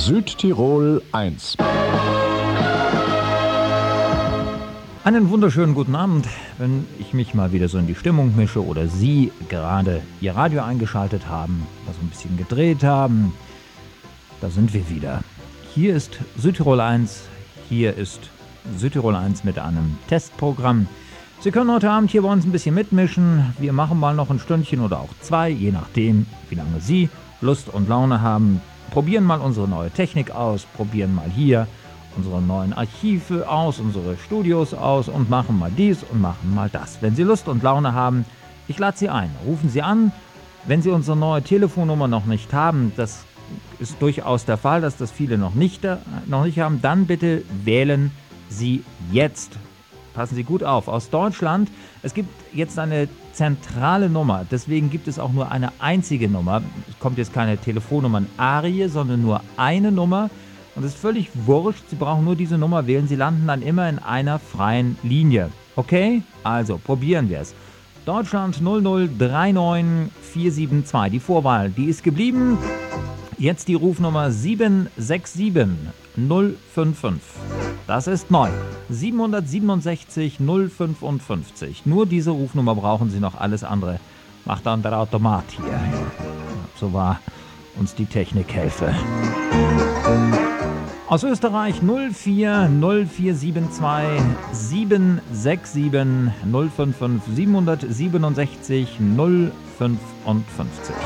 Südtirol 1. Einen wunderschönen guten Abend, wenn ich mich mal wieder so in die Stimmung mische oder Sie gerade Ihr Radio eingeschaltet haben, was ein bisschen gedreht haben. Da sind wir wieder. Hier ist Südtirol 1, hier ist Südtirol 1 mit einem Testprogramm. Sie können heute Abend hier bei uns ein bisschen mitmischen. Wir machen mal noch ein Stündchen oder auch zwei, je nachdem, wie lange Sie Lust und Laune haben. Probieren mal unsere neue Technik aus, probieren mal hier unsere neuen Archive aus, unsere Studios aus und machen mal dies und machen mal das. Wenn Sie Lust und Laune haben, ich lade Sie ein. Rufen Sie an. Wenn Sie unsere neue Telefonnummer noch nicht haben, das ist durchaus der Fall, dass das viele noch nicht haben, dann bitte wählen Sie jetzt. Passen Sie gut auf. Aus Deutschland, es gibt jetzt eine zentrale Nummer, deswegen gibt es auch nur eine einzige Nummer. Es kommt jetzt keine Telefonnummern-Arie, sondern nur eine Nummer. Und es ist völlig wurscht, Sie brauchen nur diese Nummer wählen, Sie landen dann immer in einer freien Linie. Okay? Also, probieren wir es. Deutschland 0039472, die Vorwahl, die ist geblieben. Jetzt die Rufnummer 767055. Das ist neu. 767 055. Nur diese Rufnummer brauchen Sie noch, alles andere macht dann der Automat hier. So war uns die Technik helfe. Aus Österreich 040472 767 055 767 055.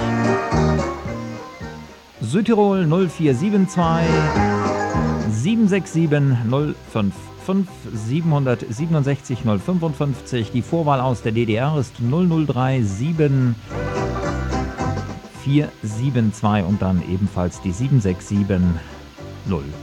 Südtirol 0472 767 055 767 055. Die Vorwahl aus der DDR ist 0037 472 und dann ebenfalls die 767 055.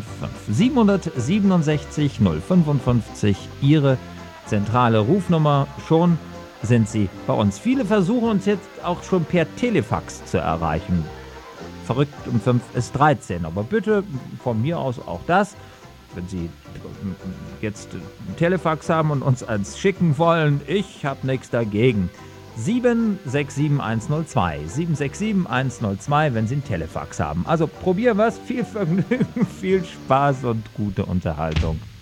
767 055, Ihre zentrale Rufnummer. Schon sind Sie bei uns. Viele versuchen uns jetzt auch schon per Telefax zu erreichen. Verrückt um 5 ist 13. Aber bitte von mir aus auch das. Wenn Sie jetzt ein Telefax haben und uns eins schicken wollen, ich habe nichts dagegen. 767102. 767102, wenn Sie ein Telefax haben. Also probieren wir es. Viel Vergnügen, viel Spaß und gute Unterhaltung.